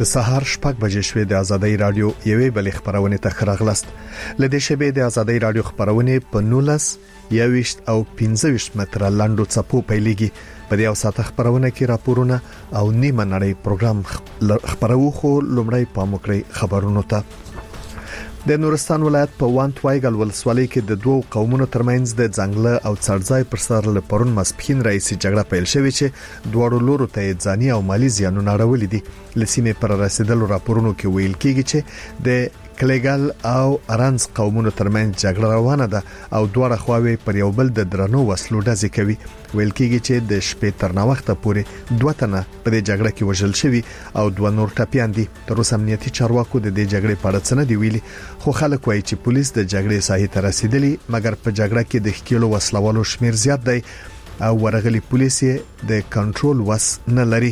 د سهار 6 بجې شوې د ازادۍ رادیو یوې بل خبرونه ته خراغلست. لدې شبې د ازادۍ رادیو خبرونه په 19 21 او 25 متره لاندو چپو پیلېږي. په دې اوساته خبرونه کې راپورونه او نیمه نړۍ پروګرام خبرو خو لومړی پاموکړی خبرونو ته. د نورستان ولایت په وانت وایګل ولسوالۍ کې د دوو قومونو ترمنځ د ځنګل او څړځای پر سر له پرون مسپخین رئیسي جګړه پیل شوې چې دوه لورو ته ځاني او مالی زیانونه راولي دي. لسیمه پر رسیدلو راپورونو کې ویل کېږي چې د کلیګل او ارانز قومونو ترمنځ جګړه روانه ده او دوه خواوې پر یو بل د درنو وسلو ډزې کوي. ویل کېږي چې د شپې تر ناوخته پورې دوه تنه په دې جګړه کې وژل شوي او دوه نور ټپيان دي. تر اوسه امنیتي چارواکو د دې جګړې په اړه څه نه دی ویلي، خو خلک وایي چې پولیس د جګړې ساحې ته رسیدلي، مګر په جګړه کې د ښکېلو وسلوالو شمیر زیات دی او ورغلي پولیس د کنټرول وس نه لري.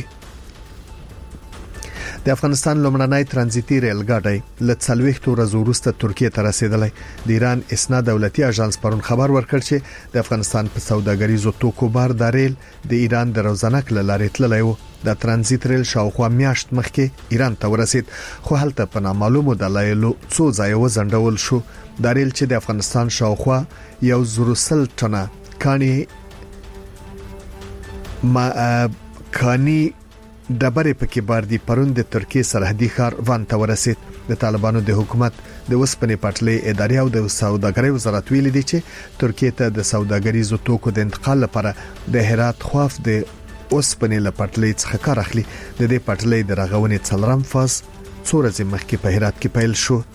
د افغانستان لومړنی ترانزیتي ریل ګاډی له 40 ورځې وروسته ترکیه ته رسیدلی. د ایران اسنا دولتي اژانس پرون خبر ورکړ چې د افغانستان په سوداګریزو توکو بار د ریل د ایران د روزنک لارې تللی و. د ترانزیت ریل شاوخوا میاشت مخکې ایران ته ورسید، خو هلته په نامعلومو دلایلو څو ځای وزندول شو. د ریل چې د افغانستان شاوخوا 100 ټنه کانی ډبرې پکې بار دي پرون د ترکیه سرحدي ښار وان ته ورسید. د طالبانو د حکومت د وسپنې پټلۍ ادارې او د سوداګرۍ وزارت ویلي دي چې ترکیه ته د سوداګریزو توکو د انتقال لپاره د هرات خواف د وسپنې لپټلۍ څخه کار اخلي. د دې پټلۍ د رغونې څلرم فاز څو ورځې مخکې په هرات کې پیل شو.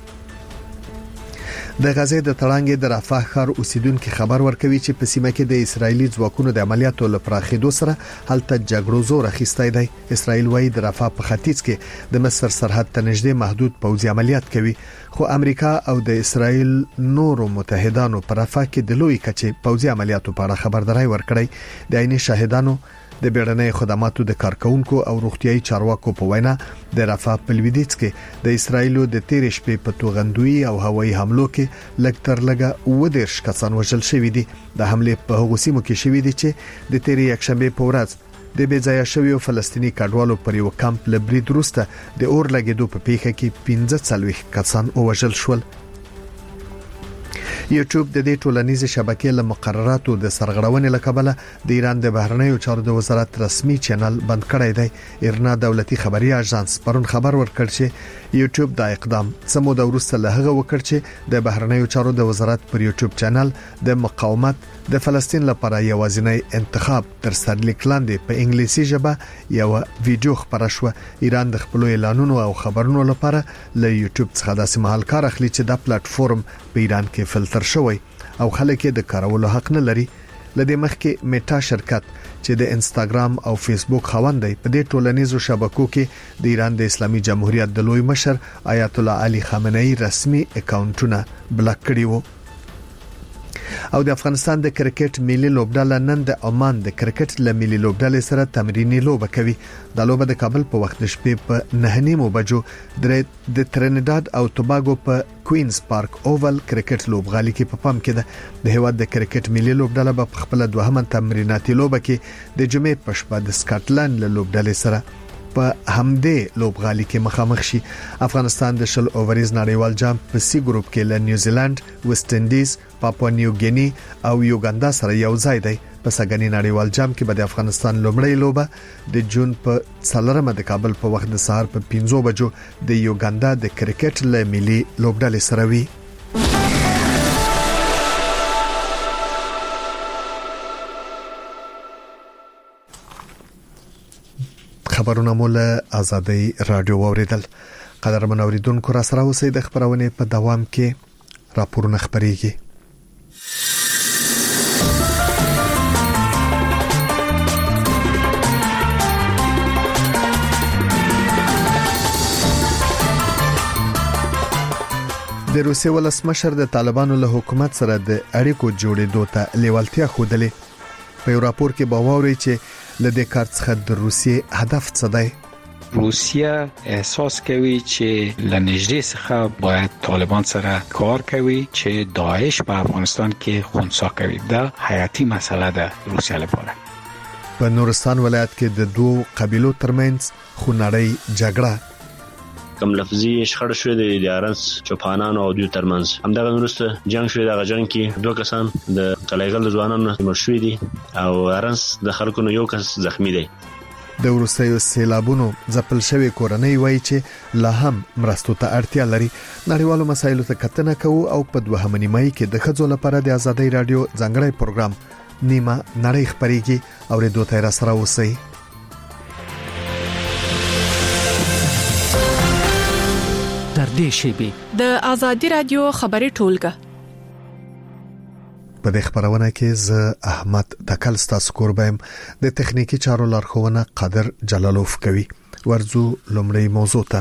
د غزې د تړانګې د رفح ښار اوسیدونکو خبر ورکوي چې په سیمه کې د اسرایلی ځواکونو د عملیاتو لپاره خېدو سره هلته جګړو زور اخیستی دی. اسرایل وايي د رفح په ختیځ کې د مصر سرحد ته نږدې محدود پوځي عملیات کوي، خو امریکا او د اسرایل نورو متحدانو په رفح کې د لوی کچې پوځي عملیاتو په اړه خبرداري ورکړی. د عیني شاهدانو د بیړنۍ خدماتو د کارکونکو او روغتيایي چارواکو په وینا د رفح په لویدیځ کې د اسرایلو د تیر شپې په توغندوی او هوایي حملو کې لکتر لګه 20 کسان وژل شوي دي. د حمله په هغو سیمو کې شوي دي چې د تیر یکشنبه په ورځ د بېځایه شویو فلسطینی کډوالو پر یو کمپ لبرید وروسته د اور لګیدو په پیښه کې 15 کسان وژل شول. یوټیوب د دې ټولنیزې شبکې له مقرراتو د سرغړونې لکبله د ایران د بهرنیو چارو د وزارت رسمي چینل بند کړی دی. ایرنا دولتي خبري اژانس پرون خبر ورکړ چې یوټیوب د اقدام سمو د ورسته له هغه وکړ چې د بهرنیو چارو د وزارت پر یوټیوب چینل د مقاومت د فلسطین لپاره یوازینی انتخاب تر سرلیک لاندې په انګلیسي ژبه یو ویډیو خبره شو. ایران د خپل اعلانونو او خبرونو لپاره له یوټیوب څخه داسې مهال کار اخلي چې د پلیټ فارم په ایران کې فلټر شوی او خلک د کارولو حق نه لري. لدې مخکې میټا شرکت چې د انستګرام او فیسبوک خاوند دی په دې ټولنیزو شبکو کې د ایران د اسلامي جمهوریت د لوی مشر آیت الله علي خامنه‌ای رسمي اکاونټونه بلاک کړي وو. او د افغانستان د کرکټ ملي لوبډله نن د عمان د کرکټ له ملي لوبډلې سره تمرینی لوبه کوي. د لوبه د کابل په وخت د شپې په 9 بجو د ترینیداد او توباګو په کوینز پارک اوول کرکټ لوبغالي کې په پام کې ده. د هیواد د کرکټ ملي لوبډله په خپل دوهمه تمریناتي لوبه کې د جمعې په شپه د سکاټلند له لوبډلې سره په همدې لوبغالي کې مخامخ شي. افغانستان د شل اووريز نړیوال جام په سی ګروپ کې له نیوزیلند، ویسټ انډیز، پاپوا نیو ګینی او یوګاندا سره یو ځای دی. په سګنی نړیوال جام کې به د افغانستان لومړی لوبه د جون په 4 د کابل په وخت د سهار په 5 بجو د یوګاندا د کرکټ له ملي لوبډلې سره وي. خبرونه مول ازادي رادیو اوریدل. قدرمن اوریدونکو را سره اوسئ. د خبرونه په دوام کې راپورونه خبريږي. د روسیې ولسمشر د طالبانو له حکومت سره د اړیکو جوړېدو ته لیوالتیا خوده. په یو راپور کې باوري چې لدې کار څخه د روسیې هدف څه دی؟ روسیه احساس کوي چې لنیږدې څخه باید طالبان سره کار کوي چې داعش په افغانستان کې خنثی کوي. دا حیاتي مسله ده روسیه لپاره. په نورستان ولایت کې د دوه قبیلو ترمنځ خونړۍ جګړه کوم لفظي شخړه شوې د ارنس چوپانانو او دوی ترمنځ. همدغه وروسته جنگ شوی. دغه جنگ کې 2 کسان د کلیګل ځوانانو مړ شوي دي او ارنس د خلکو نو یو کس زخمی دی. د وروستیو سیلابونو ځپل شوی کورنۍ وایي چې لا هم مرستو ته اړتیا لري. نړیوالو مسایلو ته کتنه کوو او په 2 نیمایي کې د ښځو لپاره د ازادۍ رادیو ځانګړی پروګرام نیمه نړۍ خبريږي او ریډیو ته را سره اوسئ. تر دې شیبې د ازادۍ رادیو خبري ټولګه په دې خبرونه کې ز احمد تکل ستاسو قربم د تخنیکی چارو لارښوونه قادر جلالوف کوي. ورزو لومړی موضوع ته.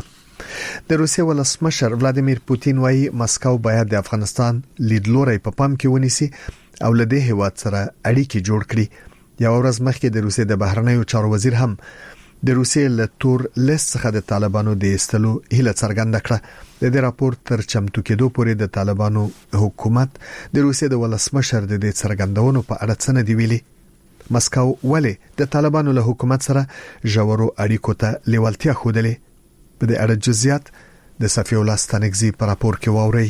د روسیې ولسمشر ولادیمیر پوتین وايي مسکو باید د افغانستان لیدلوري په پام کې ونیسي او له دې هیواد سره اړیکې جوړ کړي. یو ورځ مخکې د روسیې د بهرنیو چارو وزیر هم د روسیې له تور لیست څخه د طالبانو د ایستلو هیله څرګنده کړه. د دې راپور تر چمتو کېدو پورې د طالبانو حکومت د روسیې د ولسمشر د دې څرګندونو په اړه څه نه دی ویلي. مسکو ولې د طالبانو له حکومت سره ژورو اړیکو ته لیوالتیا ښودلې؟ په دې اړه جزئیات د صفی الله ستانکزي په راپور کې واوري.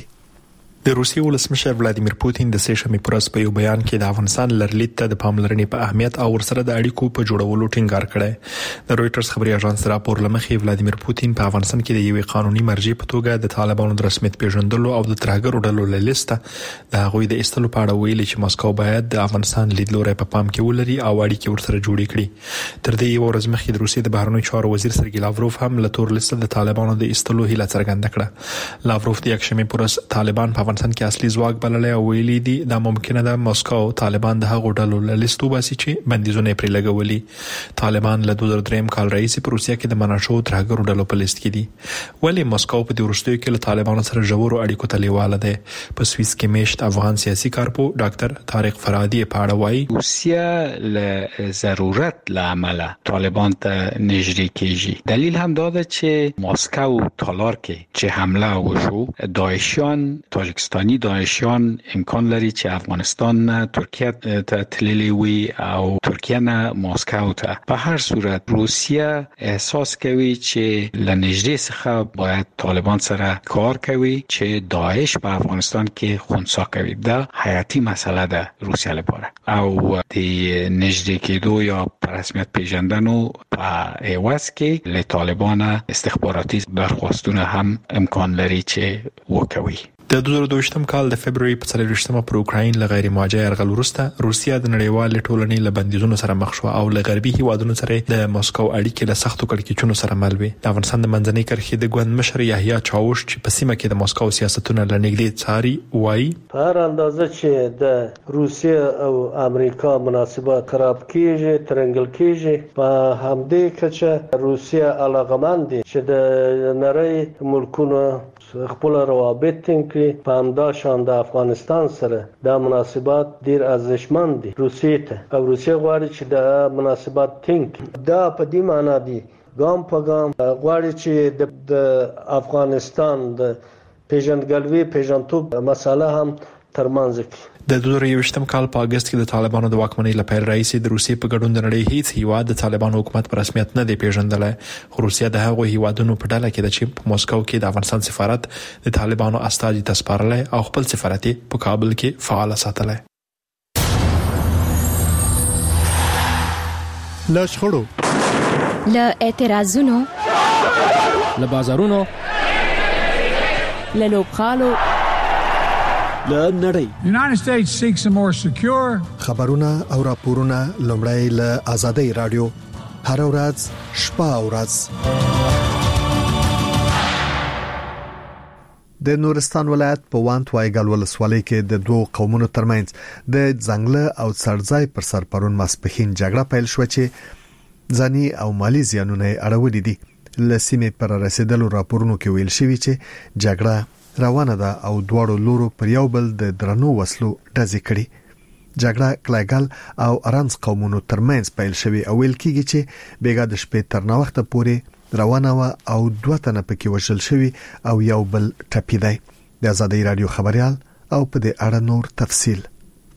د روسیې ولسمشر ولادیمیر پوتین د سېشمې پرس په یو بیان کې د افغانستان لرلید ته د پاملرنې په اهمیت او ورسره د اړیکو په جوړولو ټینګار کړی. د رويټرز خبري اژانس راپور لمخې ولادیمیر پوتین په افغانستان کې د یوې قانوني مرجع په توګه د طالبانو د رسمیت پیژندلو او د ترهګرو ډلو له لیسته د هغوی د ایستلو په اړه ویلي چې مسکو باید د افغانستان لیدلوري په پام کې ولري او اړیکې ورسره جوړې کړي. تر دې یو ورځ مخکې د روسیې د بهرنیو چارو وزیر سرګی لاوروف هم له تور لیسته د طالبانو د ایستلو هیله څرګنده کړه. لاوروف د یکشنبه پرس طالبان په افغانستان کې اصلي ځواک بللای او ویلي دي دا ممکنه ده مسکو طالبان د هغو ډلو له لیستو باسي چې بندیزونه پرې لګولي. طالبان له 2003 کال راهیسې په روسیه کې د منشو ترهګرو ډلو په لیست کې دي. ولی مسکو په دې وروستیو کې له طالبانو سره ژورو اړیکو ته لیواله ده. په سویس کې میشت افغان سیاسي کارپو ډاکټر طارق فرادی په اړه وایي روسیه له ضرورت له عمله طالبان ته نږدې کیږي. دلیل هم دا ده چې مسکو تالار کې چې حمله وشو داعشیان تاجیکستانی داعشیان امکان لري چې افغانستان نه ترکیه ته تللی وي او ترکیه نه مسکو ته. په هر صورت روسیه احساس کوي چې لنږدې څخه باید طالبان سره کار کوي چې داعش په افغانستان کې خنثی کوي. دا حیاتي مسئله ده روسیه لپاره او د نږدې کېدو یا په رسمیت پیژندنو په عوض کې له طالبان استخباراتي درخواستونه هم امکان لري چې وکوي. د 2022م کال د فبرवरी په 24مه پر اوکراین له غیر مواجه يرغل وروسته روسیا د نړیوال ټولنې له بندیزونو سره مخ شو او له غربي هیوادونو سره د مسکو اړیکې له سختو کړکېچونو سره مل وي. د افغانستان د منځنۍ کرښې د ګوند مشر یحیی چاوش چې په سیمه کې د مسکو سیاستونه لنګدې څاري وایي په هر اندازه چې د روسیې او امریکا مناسبات خراب کیږي ترنګل کیږي په همدې کچه روسیه علاقمند دي چې د نړۍ ملکونو خپل روابط ټینګ کړي. په همدا شان د افغانستان سره د مناسبات ډیر ارزښتمن دي روسیې ته او روسیه غواړي چې د مناسبات ټینګ کړي. دا په دې معنی دی ګام په ګام غواړي چې د افغانستان د پیژندګلوي پیژندتوب مسله هم ترمنځ کړي. د 2021م کال په اگست کې د طالبانو د واکمنۍ لپاره رئیس د روسیې په ګډون د نړۍ هیڅ هیواد د طالبانو حکومت په رسمیت نه دی پیژندلای. خو روسیه د هغو هیوادونو په ډله کې د چې په مسکو کې د افغانستان سفارت د طالبانو استازي تسپارلای او خپل سفارت په کابل کې فعال ساتلای. له شخړو له اعتراضونو له بازارونو له لوبخالو له نړۍ The United States seeks a more secure خبرونه او راپورونه لومړی له ازادۍ رادیو هر ورځ شپه او ورځ. د نورستان ولایت په وانت وایګل ولسوالۍ کې د دوه قومونو ترمنځ د ځنګله او څړځای پر سر پرون ماسپخین جګړه پیل شو چې ځاني او مالی زیانونه اړولې دي. لسیمې پر رسیدلو راپورونو کې ویل شوی چې جګړه روانه ده او دواړو لورو پر یو بل د درنو وسلو ډزې کړي. جګړه کلایګل او ارانس قومونو ترمنځ پیل شوی او ویل کیږي چې بیګا د شپې تر نو وخت پورې روانه و او دوه تنه پکې وشل شوی او یو بل ټپي دی. د ازادۍ رادیو خبريال او په دې اړه نور تفصيل.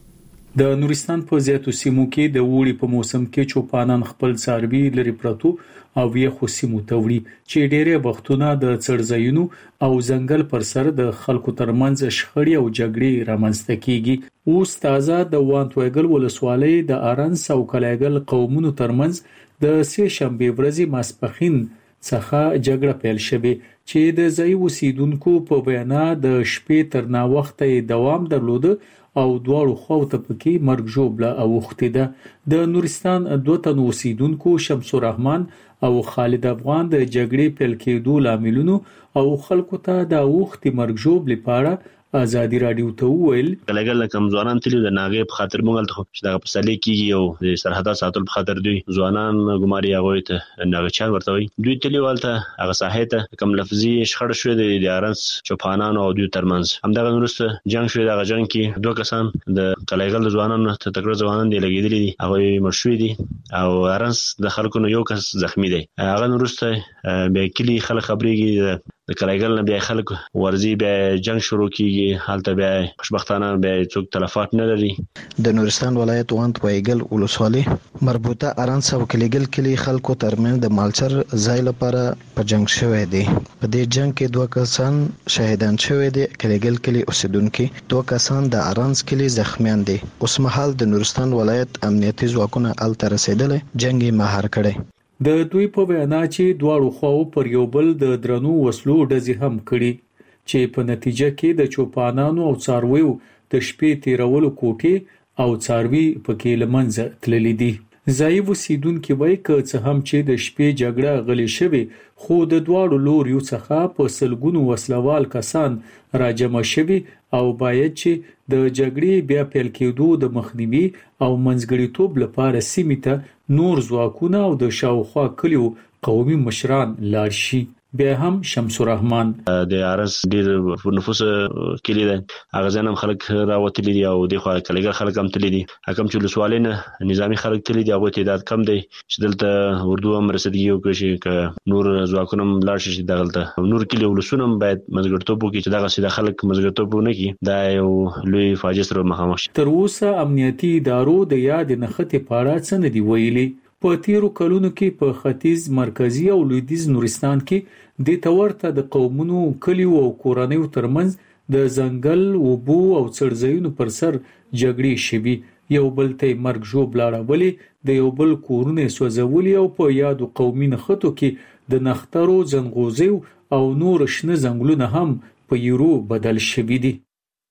د نورستان په زیاتو سیمو کې د وړي په موسم کې چوپانان خپل څاروي لري پرتو او یې خو سیمو ته وړي چې ډېرې وختونه د څړځایونو او ځنګل پر سر د خلکو ترمنځ شخړې او جګړې رامنځته کیږي. اوس تازه د وانتویګل ولسوالۍ د ارنس او کلیګل قومونو ترمنځ د سه شنبه ورځې ماسپخین څخه جګړه پیل شوه چې د ځای اوسیدونکو په بیان د شپې تر نا وخته دوام درلود او دواړو خواو ته پکې مرګ ژوبله اوختې ده. د نورستان دوه تنو اوسیدونکو شمس الرحمن او خالد افغان د جګړې پیل کېدو لاملونو او خلکو ته د اوختې مرګ ژوبلې پاړه ازادي رادیو ته ویل کلګل کم ځوانان تل د ناغې په خاطر مونږ ته چې دا په سالي کېږي او د سرحدات ساتل په خاطر دوی ځوانان ګماري هغه ته ناغچان ورته وي دوی تل والته هغه ساحه ته کم لفظي شخړه شوې د ارنس چوپانان او دوی ترمنځ همدغه وروسته جنگ شوې د جنگ کې دوه کسان د کلګل ځوانانو ته تکړه ځوانان دی لګیدلي دي هغه مرشوي دي او ارنس د خلکو یو کس زخمی دی هغه وروسته به کلی خلک خبريږي د کلګل نه بیا خلک ورزي بیا جنگ شروع کیږي حالت بیا خوشبختانه بیا څوک تلفات نه لري. د نورستان ولایت وانت وایګل ولسوالۍ مربوطه ارنس او کلیګل کلی خلکو ترمن د مالچر ځای لپاره په جنگ شوې دي. په دې جنگ کې دوه کسان شهیدان شوې دي. کلیګل کلی اوسیدونکو دوه کسان د ارنس کلی زخمیان دي. اوس مهال د نورستان ولایت امنیتي ځواکونه ال تر رسیدل جنگ مهار کړي. د دوی په بیان چې دواړو خواو پر یو بل د درنو وسلو ډزې هم کړي چې په نتیجه کې د چوپانانو او څارویو د شپې تیرولو کوټې او څاروي پکې لمنځه تللي دي. ځای اوسیدونکو وایي که څه هم چې د شپې جګړه غلې شوې خو د دواړو لوریو څخه په سلګونو وسلوال کسان راجمع شوي او باید چې د جګړې بیا پیل کېدو د مخنیوي او منځګړیتوب لپاره سیمې ته نور ځواکونه او د شاوخوا کلیو قومي مشران لاړ شي. بیا هم شمس الرحمن د ارس ډیر نفوس کلی ده هغه ځنم خلک راوتلي دي او د خو کلیګل خلک هم تللي دي حکم چې لسوالینه نظامی خلک تللي دي هغه تعداد کم دی چې دلته اردو هم رسیدي یو کې چې نور ځواکونه لاړ شي دغلته نور کلی ولسونه باید منځګړیتوب وکړي چې دغه سیده خلک منځګړیتوب ونه کړي دا یو لوی فاجعه سره مخامخ شي. تر اوسه امنیتي ادارو د یاد نښتې پاړه څه نه دی ویلي. په تیرو کلونو کې په ختیځ مرکزی او لویدیځ نورستان کې د تورته د قومونو کلیو او کورنیو ترمنځ د ځنګل وبو او څړځایونو پر سر جګړې شوي یو بل ته مرګ ژوبله راولي د یو بل کورونه سوځولي او په یادو قومي نښتو کې د نخترو ځنغوزیو او نور شنه ځنګلونه هم په یورو بدل شوي دي.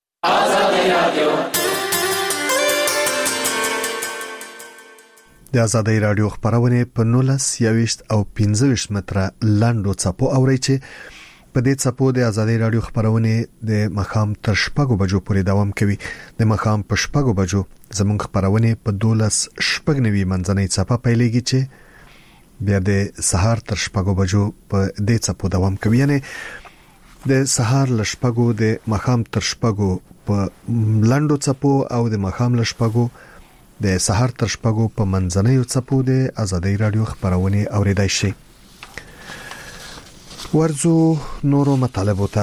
آزادي رادیو د آزادۍ رادیو خبرونه په 19 او 15 متره لاندو چپو اوري چې په دې چپو د آزادۍ رادیو خبرونه د مخام تر شپږو بجو پورې دوام کوي. د مخام په شپږو بجو زموږ خبرونه په 12 شپږنوي منځنۍ چپه پیلېږي چې بیا د سهار تر شپږو بجو په دې چپو دوام کوي. یعنی د سهار ل شپږو د مخام تر شپږو په لاندو چپو او د مخام ل شپږو د سهار تر شپږو په منځنیو څپو د آزادۍ رادیو خبرونه اوریدای شي. ورزو نورو مطالبو ته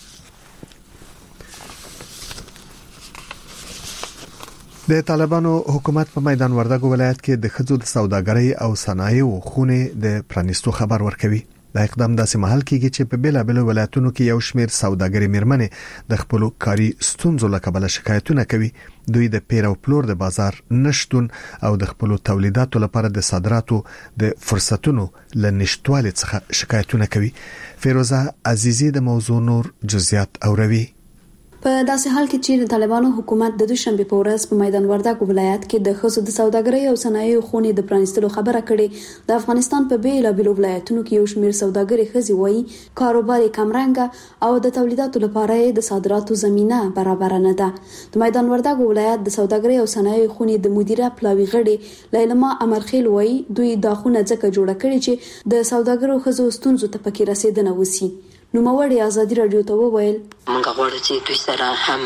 د طالبانو حکومت په میدان وردګو ولایت کې د خځو د سوداګرۍ او صنایعو خونه د پرانیستو خبر ورکوي. دا اقدام داسې محل کېږي چې په بیلابل ولایتونو کې یو شمېر سوداګري میرمنې د خپل کاري ستونزو له کبله شکایتونه کوي. دوی د پیر او پلور د بازار نشټون او د خپل تولیداتو لپاره د صادراتو د فرصتونو له نشټوالي څخه شکایتونه کوي. فیروزه عزیزی د موضوع نور جزئیات اوروي. په داسې حال کې چې طالبانو حکومت د دوشنبه په ورځ په میدان وردګو ولایت کې د خصوصي د سوداګرۍ او صنایعو خونې د پرانیستلو خبره کړې. د افغانستان په بیلابلو ولایتونو کې یو شمېر سوداګري خزي وایي کاروبار کمرنګ او د تولیداتو لپاره د صادراتو زمينه برابر نه ده. د میدان وردګو ولایت د سوداګرۍ او صنایعو خونې د مدیره پلاوی غړي لیلما امرخیل وایي دوی دا خونه ځکه جوړه کړې چې د سوداګرو خزو ستونزو ته پکې رسیدنه وسی. نوموړي ازادي رادیو ته وویل موږ غواړو چې دوی سره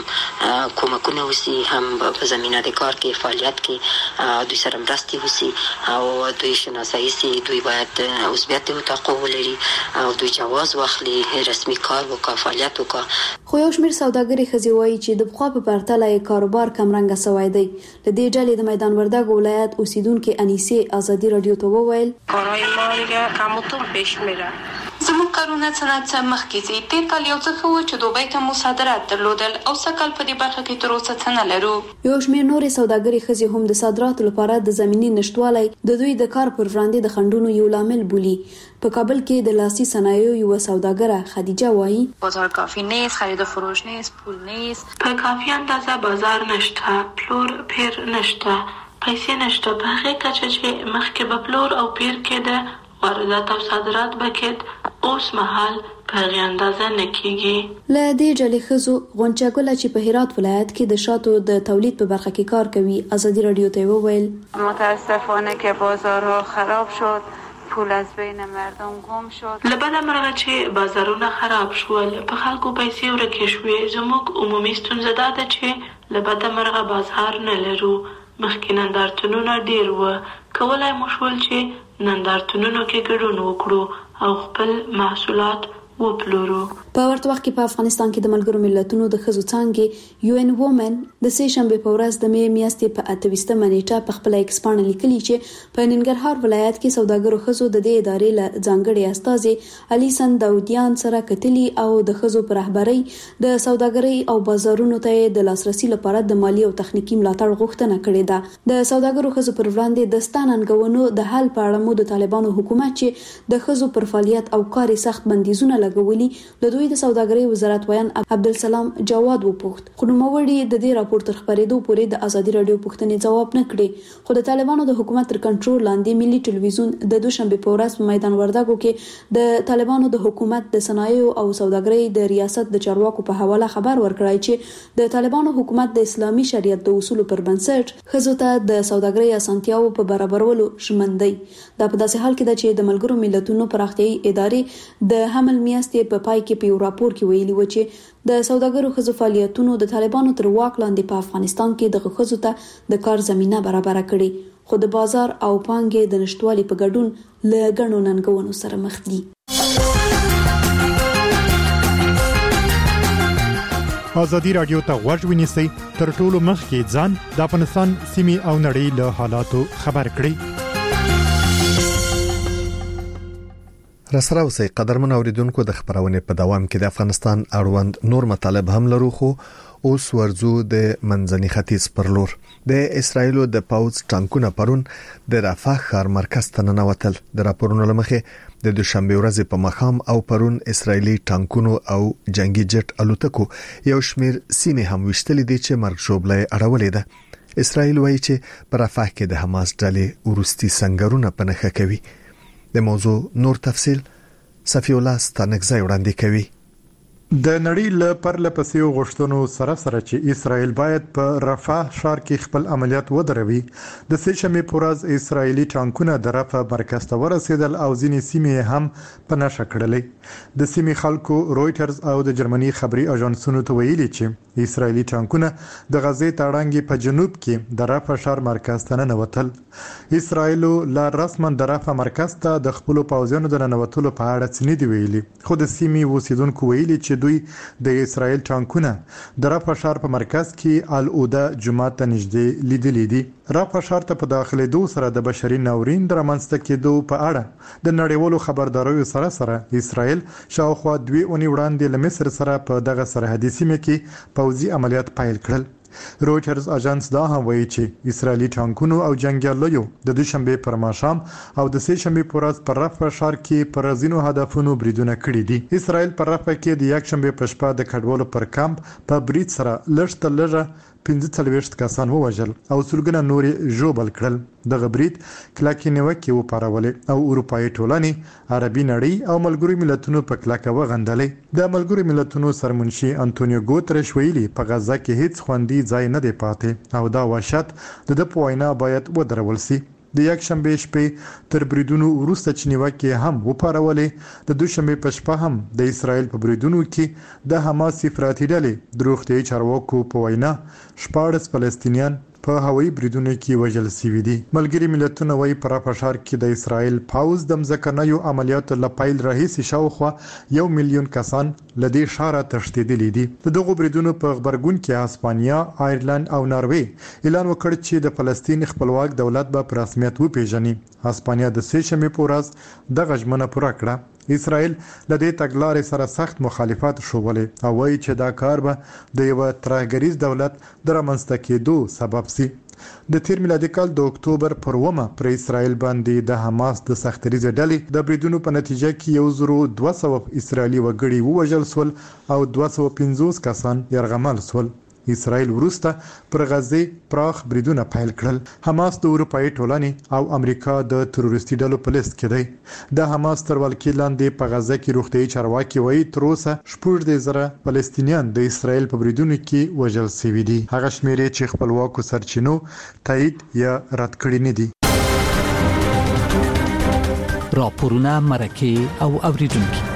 هم کومکونه وسی، هم په زمينه د کار کې فعالیت کې دوی سره مرستې وسی او دوی شناسایی سي. دوی باید عضویت وټاکو ولري او دوی جواز واخلي، رسمي کار وکړي، فعالیت وکړي. خو یو شمېر سوداګري ښځې وایي چې د پخوا په پرتله یې کاروبار کمرنګه سوی دی. له دې ډلې د میدان وردګ ولایت اوسیدونکو انیسه ازادي رادیو ته وویل کارهای ما دیگه کمتون پیش میره. زموږ کارونه صنعت مخکې ځي. تیر کال یو څه خو چې دوبۍ ته مو صادرات درلودل او سکل په دې برخه کې تر اوسه څه نه لرو. یو شمېر نورې سوداګري ښځې هم د صادراتو لپاره د زمینی نشټوالی د دوی د کار پر وړاندې د خنډونو یو لامل بولي. په کابل کې د لاسي صنایعو یو سوداګره خدیجه وایي بازار کافی نیست، خرید و فروش نیست، پول نیست، په کافی اندازه بازار نشته، پلور پیر نشته، پیسې نشته. په هغه کچه چې مخکې به پلور او پیر کې د واردات او صادرات بکید اوس مهال په هغه اندازه نه کیږي. له دې ډلې ښځو غونچه ګله چې په هرات ولایت کې د شاتو د تولید په برخه کې کار کوي ازادي رادیو ته وویل متاسفانه که بازارها خراب شد، پول از بین مردم گم شد. لبد مرغه چې بازارونه خراب شول، په خلکو پیسې ورکې شوې. زموږ عمومي ستونزه دا ده چې لبد مرغه بازار نه لرو. مخکې نندارتونونه ډیر و، کولای مو شول چې نندارتونونو کې ګډون وکړو او خپل محصولات وپلورو. په ورته وخت کې په افغانستان کې د ملګرو ملتونو د ښځو څانګې UN Women د سې شنبې په ورځ د مې میاشتې په 28مه نیټه په خپل ایکس پاڼه لیکلي چې په ننګرهار ولایت کې سوداګرو ښځو د دې ادارې له ځانګړي استازي الیسن داودیان سره کتلي او د ښځو پر رهبرۍ د سوداګرۍ او بازارونو ته د لاسرسي لپاره د مالی او تخنیکی ملاتړ غوښتنه کړې ده. د سوداګرو ښځو پر وړاندې د ستاننګونو د حل په اړه مو د طالبانو حکومت چې د ښځو پر فعالیت او کاري سخت بندیزونه لګولي له دوی د سوداګرۍ وزارت ویان عبدالسلام جواد وپوښت. خو نوموړي د دې راپور تر خبرېدو پورې د ازادي رادیو پوښتنې ځواب نه کړي. خو د طالبانو د حکومت تر کنټرول لاندې ملي ټلویزیون د دوشنبه په ورځ په میدان وردګو کې د طالبانو د حکومت د صنایعو او سوداګرۍ د ریاست د چارواکو په حواله خبر ورکړی چې د طالبانو حکومت د اسلامي شریعت د اصولو پر بنسټ ښځو ته د سوداګرۍ اسانتیاو په برابرولو ژمن دی. دا په داسې حال کې ده چې د ملګرو ملتونو پراختیایي ادارې د حمل میاشتې په پای کې په یو راپور کې ویلي و چې د سوداګرو ښځو فعالیتونو د طالبانو تر واک لاندې په افغانستان کې د ښځو ته د کار زمينه برابر کړي. خو د بازار او پانګې د نشټوالي په ګډون له ګڼو ننګونو سره مخ دي. ازادي رادیو ته غوږ ونیسئ، تر ټولو مخکې ځان د افغانستان سیمې او نړۍ له حالاتو خبر کړئ. رسره اوسئ قدرمن اوریدونکو، د خبرونه په دوام کې د افغانستان اړوند نور مطالب هم لرو، خو اوس ورزو د منځني ختیځ پر لور. د اسرایل د پاوز ټانکونه پرون د رفح ښار مرکز ته ننوتل. د راپورونو لمخې د دوشنبه ورځ په مخام او پرون اسرایلی ټانکونو او جنگي جټ الوتکو یو شمیر سیمه هم وشتلې دي چې مرګ جوړلې اړولې ده. اسرایل وایي چې په رفح کې د حماس ډلې ورستي سنگرونه پنهخه کوي. د موضوع نور تفصيل صفي الله ستانکزای وړاندې کوي. د نړۍ له پرله پسې غوښتنو سره چې اسرائیل باید په رفح ښار کې خپل عملیات ودروي، د سې شنبې په ورځ اسرایلی ټانکونه د رفح مرکز ته ورسېدل او ځینې سیمې هم په نښه کړلې. د سیمې خلکو رويټرز او د جرمني خبري اژانسونو ته ویلي چې اسرایلی ټانکونه د غزې تاړنګ په جنوب کې د رفح ښار مرکز ته ننوتل. اسرایل لا رسما د رفح مرکز ته د خپل پوځونو د ننوتلو په اړه څه نه دی ویلي، خو د سیمې اوسیدونکو ویلي چې دوی د اسرایل ټانکونه د رفح ښار په مرکز کې العوده جمعه ته نږدې لیدلې دي. رفح ښار ته په داخله دوه سره د بشري ناورین د رامنځته کېدو په اړه د نړیوالو خبرداريو سره اسرایل شاوخوا 2 اونۍ وړاندې له مصر سره په دغه سرحدي سیمه کې پوځي عملیات پیل کړل. رويټرز اژانس دا هم وایي چې اسرایلی ټانکونو او جنگیالیو د دوشنبه پر ماښام او د سې شنبه پر ورځ پر رفح ښار کې پر ځینو هدفونو بریدونه کړي دي. اسرایل پر رفح کې د یک شنبه په شپه د کډوالو پر کمپ په برید سره لږ 45 کسان ووژل او سلګونه نورې ژوبل کړل. دغه برید کلکې نیوکې وپارولې او اروپایي ټولنې، عربي نړۍ او ملګرو ملتونو په کلکه وغندلې. د ملګرو ملتونو سرمنشي انټونیو ګوتریش ویلي په غزه کې هیڅ خوندي ځای نه دی پاتې او دا وحشت د په وینا باید ودرول شي. د یک شنبه شپې تر بریدونو وروسته چې نیوکه هم وپارولې د دوشنبه په شپه هم د اسرایل په بریدونو کې د حماس افراطي ډلې د روغتیايي چارواکو په وینا 14 فلسطینیان په هوایي بریدونو کې وژل شوي دي. ملګري ملتونه وايي په رفح ښار کې د اسرایل پاوز د ځمکنیو عملیاتو لپاره راهیسي شاوخوا 1 میلیون کسان لدی ښار تښتیدلي دي. دغه بریدونو په خبرګون کې هسپانیا، آیرلند او ناروې اعلان وکړ چې د فلسطین خپلواک دولت به په رسمیت وپیژني. هسپانیا د سه شنبې په ورځ د غژمنه پوره کړه. اسرائیل د دې تګلارې سره سخت مخالفت شوولې او وایي چې دا کار به د یو ترهګریز دولت د رامنځته کېدو سبب شي. د تیر میلادي کال د اکتوبر پر 1 پر اسرائیل باندې د حماس د سختریزه ډلې د بریدونو په نتیجه کې 1200 اسرائیلي وګړي ووژل شول او 250 کسان یرغمل شول. اسرائیل وروسته پر غزه پراخ بریدونه پیل کړل. حماس د اروپאי ټولنې او امریکا د تروریستي ډلو په لیست کې دی. د حماس تر ولکې لاندې په غزه کې روغتيایي چارواکي وایي تر اوسه 14,000 فلسطینیان د اسرائیل په بریدونو کې وژل شوي دي. هغه شمیرې چې خپلواکو سرچینو تایید یا رد کړي نه دي. راپورونه مرکه او اوریدونکو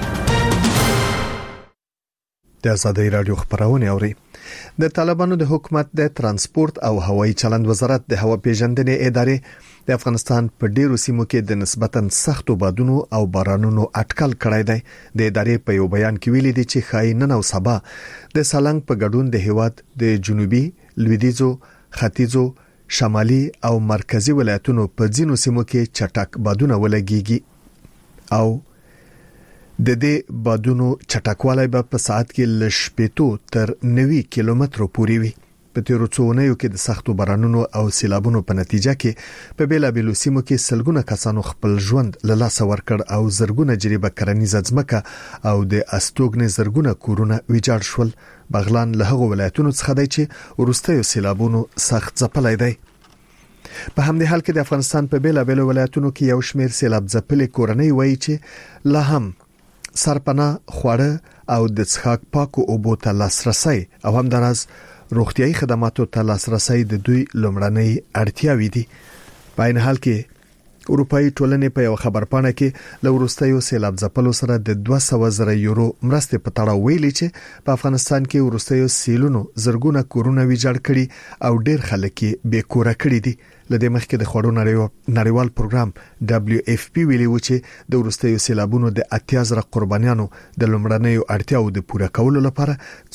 د آزادۍ رادیو خبرونه اوري. د طالبانو د حکومت د ترانسپورت او هوایي چلند وزارت د هوا پیژندنې ادارې د افغانستان په ډیرو سیمو کې د نسبتاً سختو بادونو او بارانونو اټکل کړی دی. د ادارې په یو بیان کې ویلي دي چې ښایي نن او سبا د سالنګ په ګډون د هیواد د جنوبي، لویدیځو، ختیځو، شمالي او مرکزی ولایتونو په ځینو سیمو کې چټک بادونه ولګيږي او د دې بادونو چټکوالی به په ساعت کې ل 80 تر 90 کیلومترو پورې وي. په تیرو څو اونیو کې د سختو بارانونو او سیلابونو په نتیجه کې په بیلابیلو سیمو کې سلګونه کسانو خپل ژوند له لاسه ورکړ او زرګونه جریبه کرنیزه ځمکه او د استوګنې زرګونه کورونه ویجاړ شول. بغلان له هغو ولایتونو څخه دی چې وروستیو سیلابونو سخت ځپلی دی. په همدې حال کې د افغانستان په بیلابیلو ولایتونو کې یو شمېر سیلاب ځپلې کورنۍ وایي چې لا هم سرپناه، خواړه او د څښاک پاکو اوبو ته لاسرسي او همداراز روغتيایي خدماتو ته لاسرسي د دوی لومړنۍ اړتیاوې دي. په عین حال کې اروپאי ټولنې په یو خبرپاڼه کې له وروستیو سیلاب ځپلو سره د 200,000 یورو مرستې په تړاو ویلي چې په افغانستان کې وروستیو سیلونو زرګونه کورونه ویجاړ کړي او ډېر خلک یې بې کوره کړي دي. لدې مخکې د خوړو نړیوال پروګرام WFP ویلي و چې د وروستیو سیلابونو د 80,000 قربانیانو د لومړنیو اړتیاو د پوره کولو لپاره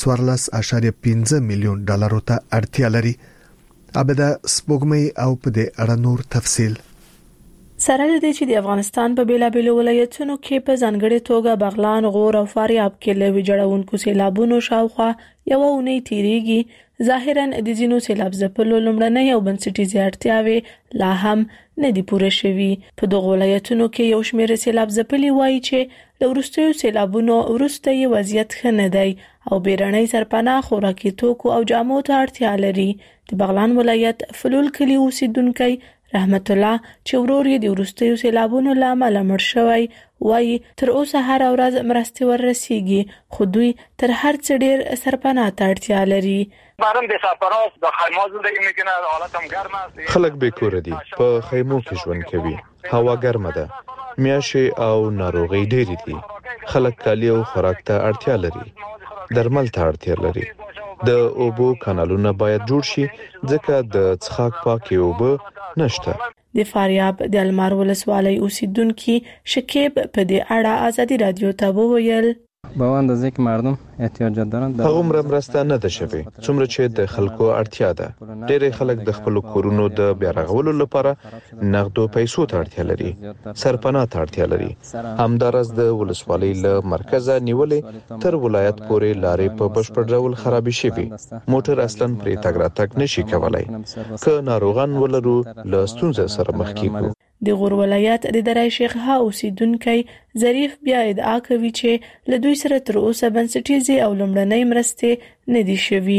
14.5 میلیون ډالر ته اړتیا لري. ابدا سپوږمۍ او په دې اړه نور تفصیل سره دې چې د افغانستان په بیلابیلو ولایتونو کې په ځانګړي توګه بغلان، غور او فاریاب کې له ویجاړونکو سیلابونو شاوخوا یو اونۍ تیریږي. ظاهراً د ځینو سیلاب ځپلو لومړنۍ او بنسټیزې اړتیاوې لا هم نه دي پوره شوي. په دغو ولایتونو کې یو شمېر سیلاب ځپلي وایي چې له وروستیو سیلابونو وروسته یې وضعیت ښه نه دی او بیړنۍ سرپناه، خوراکي توکو او جامو ته اړتیا لري. د بغلان ولایت فلول کلي اوسیدونکي رحمت الله چې ورور یې د وروستیو سیلابونو له امله مړ شوی وایي تر اوسه هر ورځ مرستې ورسیږي، خو دوی تر هر څه ډیر سرپناه ته اړتیا لري. مردم د سرپناه د خیمو زندگی میکنه، حالت هم گرم است. خلک به کور دي، په خیمو کې ژوند کوي. هوا ګرمه ده، میاشې او ناروغي ډېری دي. خلک کالی او خوراک ته اړتیا لري، درمل ته اړتیا لري. د اوبو کانالونه باید جوړ شي ځکه د څښاک پاکي اوبه نشته. د فاریاب د المار ولسوالۍ اوسیدونکي شکیب په دې اړه ازادي رادیو ته وویل به اندازه که مردم احتیاجات دارند هغومره مرسته نه ده شوې څومره چې د خلکو اړتیا ده. ډېر خلک د خپل کورونو د بیا رغولو لپاره نغدو پیسو ته اړتیا لري، سرپناه ته اړتیا لري. همدارس د ولسوالۍ له مرکزه نیولې تر ولایت پورې لارې په بشپړ ډول خرابې شوي. موټر اصلا پرې تګ راتګ نشي کولای. که ناروغان ولرو له ستونزې سره مخ کیږو. د غور ولایت د درای شیخ ها اوسیدونکي ظریف بیا ادعا کوي چې له دوی سره تر اوسه بنسټیزي او لومړنۍ مرستې نه دي شوي.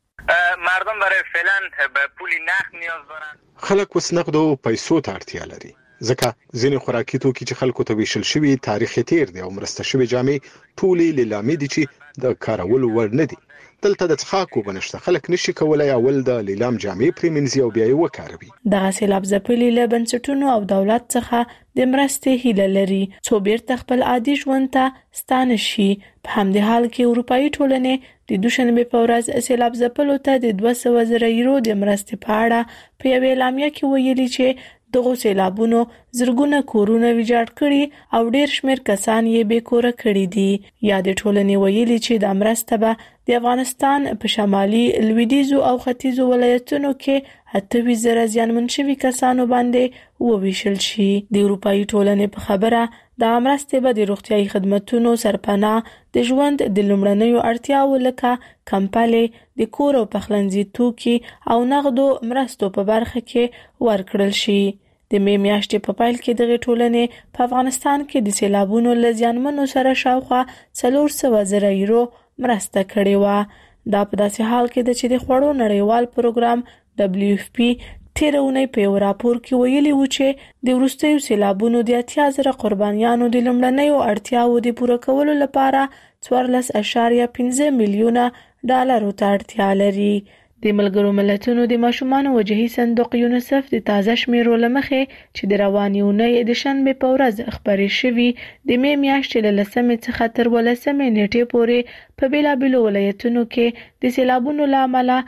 مردم برای فعلا به پول نقد نیاز دارن. خلک اوس نقدو پیسو ته اړتیا لري ځکه ځینې خوراکي توکي چې خلکو ته ویشل شوي تاریخ تیر دی او مرسته شوي جامې ټولې لیلامې دي چې د کارولو وړ نه دي. دلته د څښاکو بنشته خلک نشي کولای اول د لیلام جامې پریمنځي او بیا یې وکاروي. دغه سیلاب ځپلي له بنسټونو او دولت څخه د مرستې هیله لري څو بیرته خپل عادي ژوند ته ستانه شي. په همدې حال کې اروپאי ټولنې د دوشنبه په ورځ سیلاب ځپلو ته د 200 یورو د مرستې په اړه په یوه اعلامیه کې ویلي چې دغه سیلابونو زرګونه کورونه ویجاړ کړي او ډیر شمیر کسان یې بې کوره کړي دي. یا د ټولنې ویلي چې د مرسته به د افغانستان په شمالي لویدیځو او ختیځو ولایتونو کې 28,000 زیانمن شوي کسانو باندې وویشل شي. د اروپאי ټولنې په خبره د مرستې به د روغتیايي خدماتو سرپناه د ژوند د لومړنیو اړتیاو لکه کمپلې د کور او پخلنځي توکي او نغدو مرستو په برخه کې ورکړل شي. د می میاشتې په پایل کې دغه ټولنې په افغانستان کې د سیلابونو له زیانمنو سره شاوخوا 400,000 یورو مرسته کړې و. دا په داسې حال کې د چې د خوړو نړیوال پروګرام WFP تیرونی په یو راپور کې ویلي و چې د وروستیو سیلابونو د 80,000 قربانیانو د لومړنیو اړتیاو د پوره کولو لپاره 14.5 میلیونه ډالرو ته اړتیا لري. د ملګرو ملتونو د ماشومان وجهي صندوق یونیسف د تازه شمیرو لمخې چې د روانې اونۍ د شنبه په ورځ خبرې شوي د می میاشتې له 10 څخه تر 12 نیټې پورې په بیلابیلو ولایتونو کې د سیلابونو له امله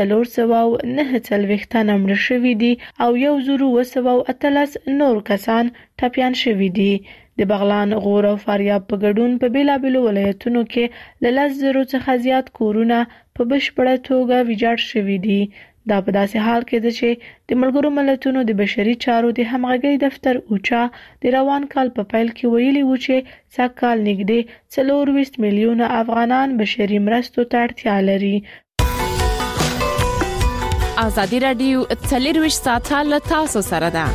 449 تنه مړه شوي دي او 1,218 نور کسان ټپیان شوي دي. د بغلان، غور او فاریاب په ګډون په بیلابیلو ولایتونو کې له 10,000 څخه زیات کورونه په بشپړه توګه ویجاړ شوي دي. دا په داسې حال کې ده چې د ملګرو ملتونو د بشري چارو د همغږۍ دفتر اوچا د روان کال په پیل کې ویلي و چې سږکال نږدې 24 میلیونه افغانان بشري مرستو ته اړتیا لري. ازادي راډیو 24 ساعته له تاسو سره ده.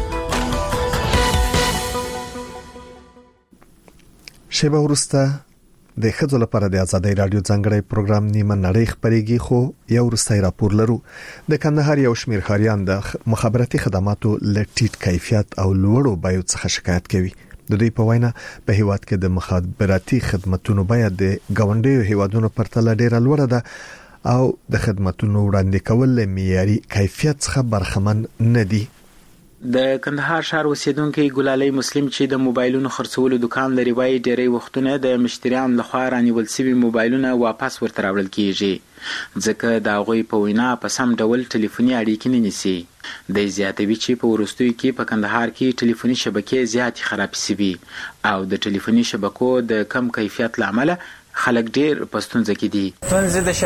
شیبه ورسته د ښځو لپاره د ازادي رادیو ځانګړی پروګرام نیمه نړۍ خبريږي خو یو ورستای راپور لرو. د کندهار یو شمیر خاریان د مخابراتي خدماتو لټیټ کیفیت او لوړو بیو څخه شکایت کوي. د دوی په وینا په هیواد کې د مخابراتي خدماتو بیه د ګاونډیو هیوادونو پرتله ډیره لوړه ده او د خدماتو وړاندې کول له معیاري کیفیت څخه برخمن نه دي. د کندهار ښار اوسیدونکو ګلالي مسلم چې د موبایلونو خرڅولو دکان لري وایي ډېری وختونه د مشتریانو لخوا رانیول شوي موبایلونه واپس ورته راوړل کیږي ځکه د هغوی په وینا په سم ډول ټلیفوني اړیکې نه نیسي. د زیاتوي چې په وروستیو کې په کندهار کې ټلیفوني شبکې زیات خراب شوي او د ټلیفوني شبکو د کم کیفیت لامل خلک ډیر پستونځ کې دي. تونځ د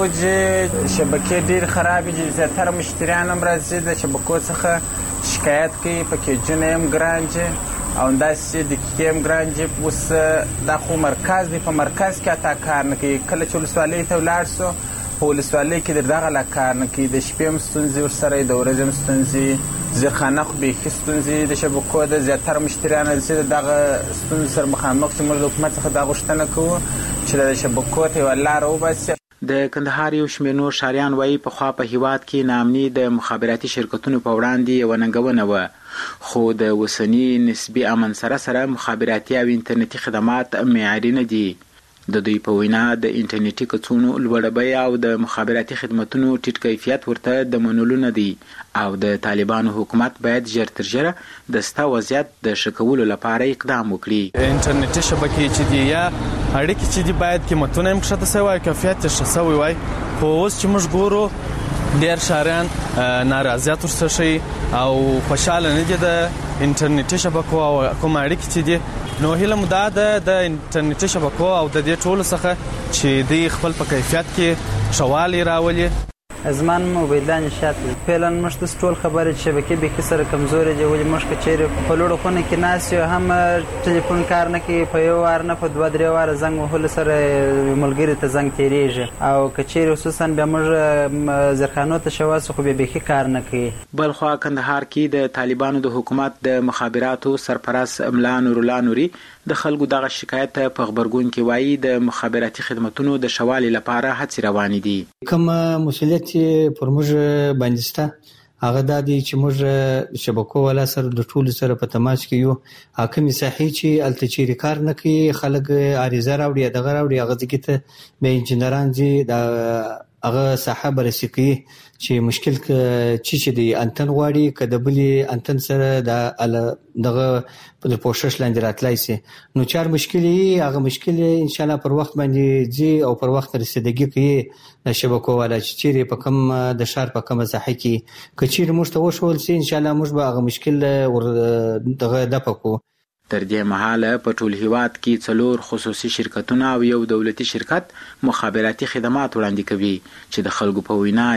شبکې ډیر خراب دي. زیاتره مشتریان هم راځي د شبکو څخه شکایت کوي. پکیجونه هم ګرانج او داسې د کیم ګرانج. اوس دا خو مرکز دی، په مرکز کې اتا کار نه کوي. کله چې ولسوالۍ ته ولاړ سو په ولسوالۍ کې دغه لا کار نه کوي. د شپې هم ستونزې ورسره، د ورځې هم ستونزې، ځخانه خو به ستونزې د شبکو د زیاتره مشتریان چې دغه ستونزې سره مخامخ چې موږ د حکومت څخه دا غوښتنه کوو چې د شبکو ته ولاره وباسي. د کندهار یو شمېر نور ښاریان وایي پخوا په هیواد کې ناامني د مخابراتي شرکتونو په وړاندې یوه ننګونه وه، خو د اوسني نسبي امن سره مخابراتي او انټرنیټي خدمات معیاري نه دي. د دوی په وینا د انټرنیټي کڅوړو لوړه بیه او د مخابراتي خدماتو ټیټ کیفیت ورته د منلو نه دي او د طالبانو حکومت باید ژر تر ژره د ستا وضعیت د ښه کولو لپاره اقدام وکړي. انټرنیټي شبکې چې دي یا اړیکې چې دي باید قیمتونه هم ښکته شوی وای، کیفیت یې ښه شوی وای. خو اوس چې موږ ګورو ډېر ښاریان ناراضیت ورسره ښیي او خوشحاله نه دي د انټرنیټي شبکو او کوم اړیکې چې دي. نو هیله مو دا ده د انټرنیټي شبکو او د دې ټولو څخه چې دوی خپل په کیفیت کې ښه والی راولي. زمان موبایل نشات فعلا موږ د ټول خبرې شبکې به کې سره کمزوري دی. ولې موږ کچېره په لوړو خونه کې ناس یو هم ټلیفون کار نه کوي، په یو وار نه په 2-3 واره زنګ وهل سره ملګری ته زنګ تیریږي او کچېره خصوصا به موږ زرخانو ته شواس خو به کې کار نه کوي. بل خو کندهار کې د طالبانو د حکومت د مخابراتو سرپرست املا نور الله نوري د خلکو دغه شکایت په خبرګون کې وایي د مخابراتي خدماتو د شوالي لپاره هڅې روانې دي. کوم مسؤلیت پر موږ باندې ستا هغه د دې چې موږ شبکو ولا سره د ټول سره په تماس کې یو حاکم صحي چې التچيري کار نه کوي خلک عریضه راوړي دغه راوړي هغه ځکه ته به انجنيران دي د هغه صاحب رسکی چې مشکل چې دی انتن غواړي کدبلي انتن سره دغه په پوښښ لاندې راتلای شي نو چار مشکلې هغه مشکل ان شاء الله پر وخت باندې جی او پر وخت رسیدګي کوي د شبکو ولا چې په کم د شهر په کم ځای کې کچیر موږ ته وشول سي ان شاء الله موږ به هغه مشکل دغه د پکو تر دې مهاله په ټول هیواد کې 4 خصوصي شرکتونه او یو دولتي شرکت مخابراتي خدمات وړاندې کوي چې د خلکو په وینا